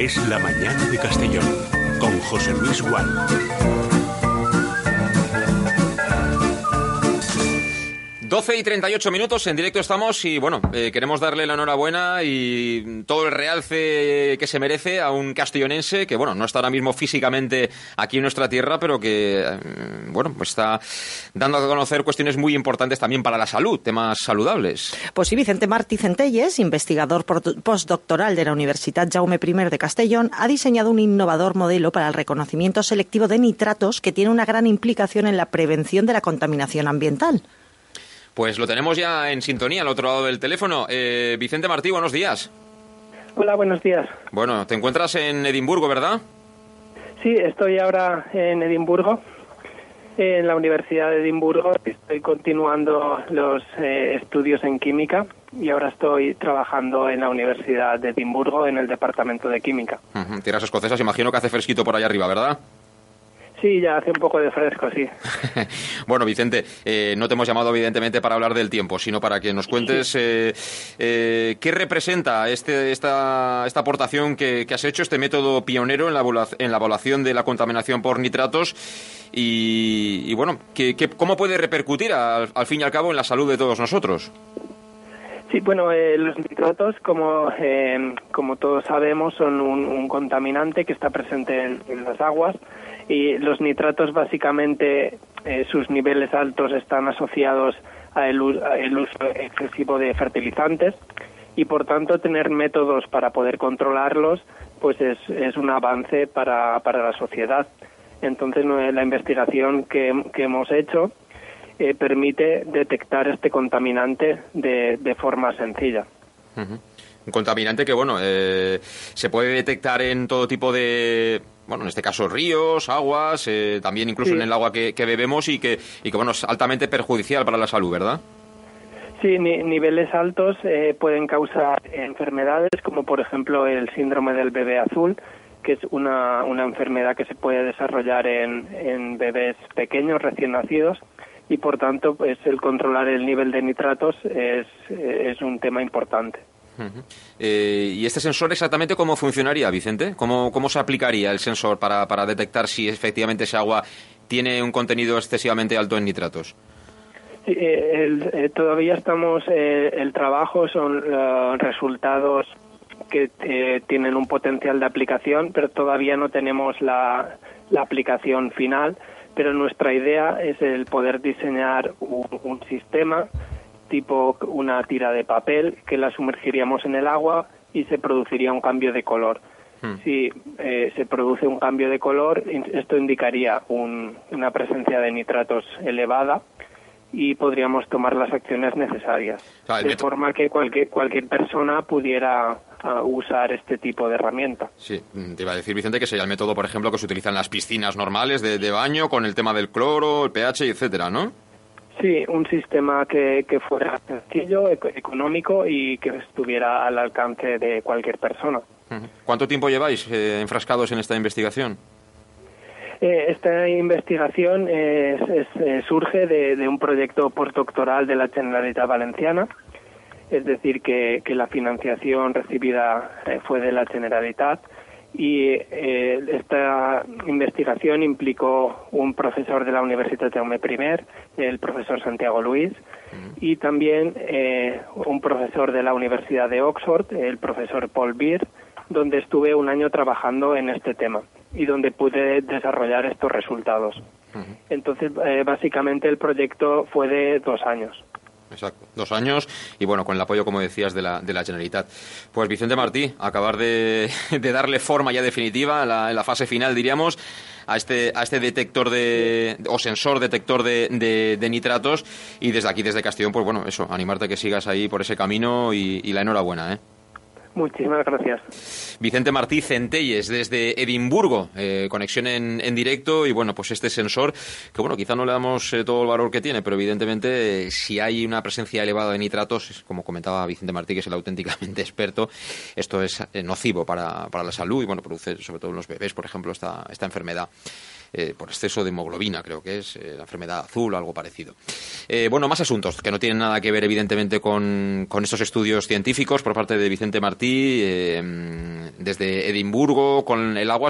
es La Mañana de Castellón, con José Luis Gual. 12:38 en directo estamos y bueno, queremos darle la enhorabuena y todo el realce que se merece a un castellonense que bueno, no está ahora mismo físicamente aquí en nuestra tierra, pero que bueno, pues está dando a conocer cuestiones muy importantes también para la salud, temas saludables. Pues sí, Vicente Martí Centelles, investigador postdoctoral de la Universidad Jaume I de Castellón, ha diseñado un innovador modelo para el reconocimiento selectivo de nitratos que tiene una gran implicación en la prevención de la contaminación ambiental. Pues lo tenemos ya en sintonía al otro lado del teléfono. Vicente Martí, buenos días. Hola, buenos días. Bueno, te encuentras en Edimburgo, ¿verdad? Sí, estoy ahora en Edimburgo, en la Universidad de Edimburgo. Estoy continuando los estudios en química y ahora estoy trabajando en la Universidad de Edimburgo en el departamento de química. Tierras escocesas, imagino que hace fresquito por allá arriba, ¿verdad? Sí, ya hace un poco de fresco, sí. Bueno, Vicente, no te hemos llamado evidentemente para hablar del tiempo, sino para que nos cuentes qué representa esta aportación que has hecho, este método pionero en la evaluación de la contaminación por nitratos y bueno, ¿cómo puede repercutir al fin y al cabo en la salud de todos nosotros? Sí, bueno, los nitratos, como todos sabemos, son un contaminante que está presente en las aguas. Y los nitratos básicamente sus niveles altos están asociados al uso excesivo de fertilizantes y por tanto tener métodos para poder controlarlos pues es un avance para la sociedad. Entonces la investigación que hemos hecho permite detectar este contaminante de forma sencilla. Uh-huh. Un contaminante que bueno se puede detectar en todo tipo de, bueno, en este caso ríos, aguas, también incluso sí, en el agua que bebemos y que bueno, es altamente perjudicial para la salud, ¿verdad? Sí, niveles altos pueden causar enfermedades como por ejemplo el síndrome del bebé azul, que es una enfermedad que se puede desarrollar en bebés pequeños recién nacidos y por tanto pues el controlar el nivel de nitratos es un tema importante. Uh-huh. ¿Y este sensor exactamente cómo funcionaría, Vicente? ¿Cómo se aplicaría el sensor para detectar si efectivamente ese agua tiene un contenido excesivamente alto en nitratos? Sí, todavía estamos, el trabajo son resultados que tienen un potencial de aplicación, pero todavía no tenemos la aplicación final, pero nuestra idea es el poder diseñar un sistema tipo una tira de papel que la sumergiríamos en el agua y se produciría un cambio de color. Si se produce un cambio de color, esto indicaría una presencia de nitratos elevada y podríamos tomar las acciones necesarias. De forma que cualquier persona pudiera usar este tipo de herramienta. Sí, te iba a decir, Vicente, que sería el método, por ejemplo, que se utiliza en las piscinas normales de baño con el tema del cloro, el pH, etcétera, ¿no? Sí, un sistema que fuera sencillo, económico y que estuviera al alcance de cualquier persona. ¿Cuánto tiempo lleváis enfrascados en esta investigación? Esta investigación surge de un proyecto postdoctoral de la Generalitat Valenciana, es decir, que la financiación recibida fue de la Generalitat. Y esta investigación implicó un profesor de la Universitat Jaume I, el profesor Santiago Luis, y también un profesor de la Universidad de Oxford, el profesor Paul Beer, donde estuve un año trabajando en este tema y donde pude desarrollar estos resultados. Entonces, básicamente el proyecto fue de 2 años. Exacto, 2 años y bueno, con el apoyo, como decías, de la Generalitat. Pues Vicente Martí, acabar de darle forma ya definitiva en la fase final, diríamos, a este detector o sensor detector de nitratos, y desde aquí, desde Castellón, pues bueno, eso, animarte a que sigas ahí por ese camino y la enhorabuena, ¿eh? Muchísimas gracias. Vicente Martí Centelles, desde Edimburgo, conexión en directo, y bueno, pues este sensor, que bueno, quizá no le damos todo el valor que tiene, pero evidentemente si hay una presencia elevada de nitratos, como comentaba Vicente Martí, que es el auténticamente experto, esto es nocivo para la salud y bueno, produce sobre todo en los bebés, por ejemplo, esta enfermedad. por exceso de hemoglobina, creo que es la enfermedad azul o algo parecido. Bueno, más asuntos que no tienen nada que ver evidentemente con estos estudios científicos por parte de Vicente Martí, desde Edimburgo, con el agua